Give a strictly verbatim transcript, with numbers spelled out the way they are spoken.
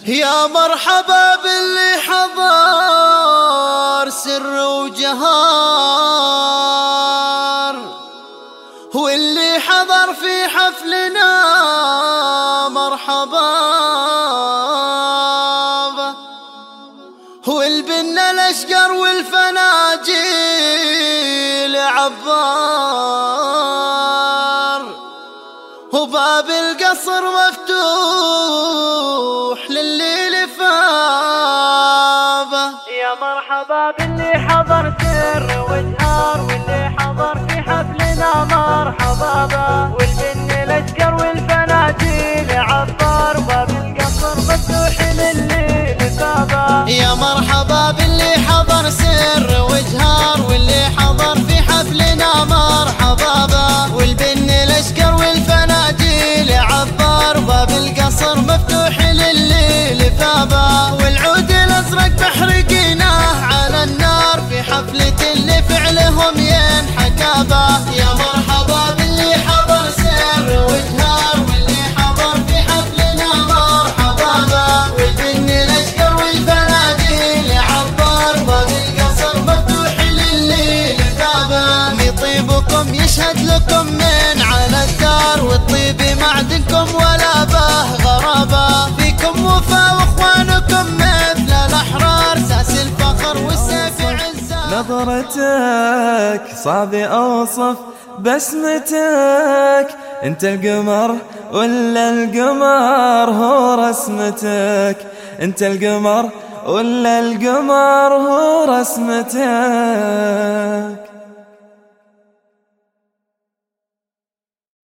يا مرحبا باللي حضر سر وجهار، واللي حضر في حفلنا مرحبا به، والبنا الاشقر والفناجيل عبار، وباب القصر مفتوح للي لفابه. يا مرحبا باللي حضر سر وجهار، واللي حضر في حفلنا مرحبا به، والبن الاشقر والفناجيل عبار، باب القصر مفتوح للي لفابه. يا مرحبا باللي حضر سر وجهار، واللي حضر في حفلنا مرحبا به، والبن الاشقر والفناجيل عبار، باب القصر مفتوح للي لفابه، والعود الازرق محرقينه على النار في حفلة اللي فعلهم ينحكى به. يا مرحبا باللي حضر سر وجهار، واللي حضر في حفلنا مرحبا به، والبن الاشقر والفناجيل عبار، باب القصر مفتوح للي لفابه. طيبكم يشهد لكم من على الدار، والطيب معدنكم ولا به غرابه، فيكم وفا واخوانكم مثل الاحرار، ساس الفخر والسيف عزه. نظرتك صعب اوصف بسمتك، انت القمر ولا القمر هو رسمتك، انت القمر ولا القمر هو رسمتك.